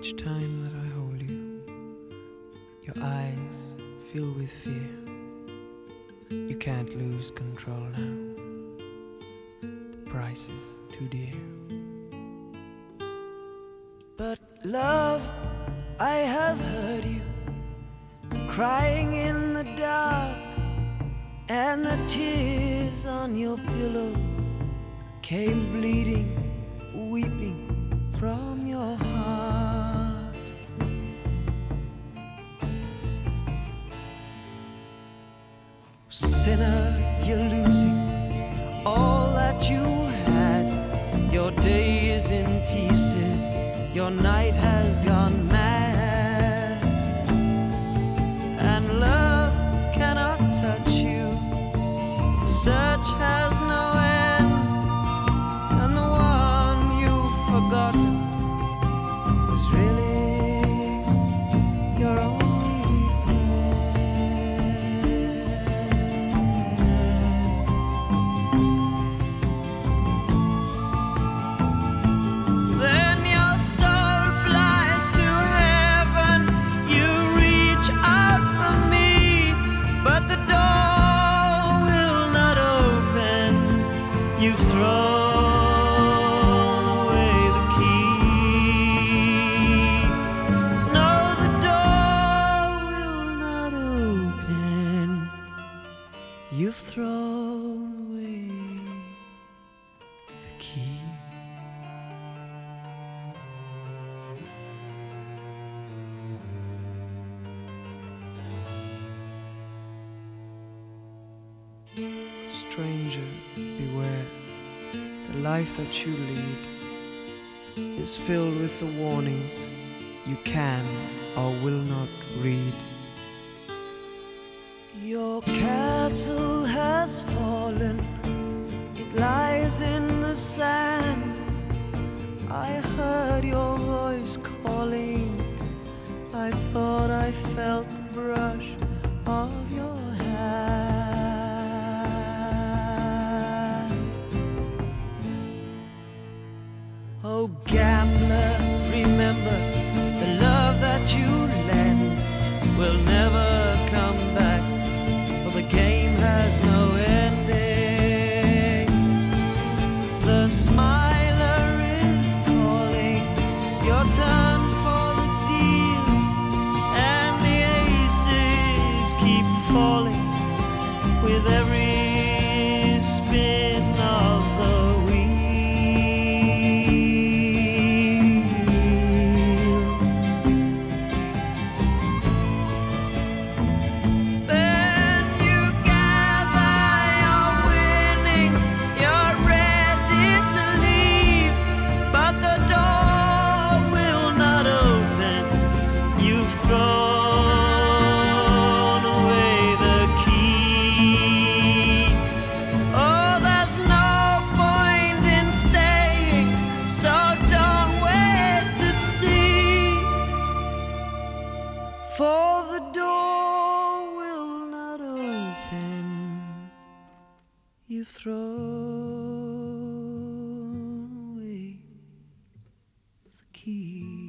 Each time that I hold you, your eyes fill with fear. You can't lose control now. The price is too dear. But love, I have heard you crying in the dark, and the tears on your pillow came bleeding, weeping from your heart. Sinner, you're losing all that you had. Your day is in pieces, your night has gone mad, and love cannot touch you. Search has no end, and the one you've forgotten was really your only friend. Then your soul flies to heaven, you reach out for me, but the door will not open. You've thrown away the key. No, the door will not open. You've thrown away the key. Stranger, beware. The life that you lead is filled with the warnings you can or will not read. Your castle has fallen, it lies in the sand. I heard your voice calling, I thought I felt the brush of your hand. Oh gambler, remember the love that you lend will never come back, for the game has no ending. The smiler is calling, your turn for the deal, and the aces keep falling with every spin of the wheel. Then you gather your winnings, you're ready to leave, but the door will not open. You've thrown away the key. Oh, there's no point in staying, so don't wait to see, for the door will not open. You've thrown away the key.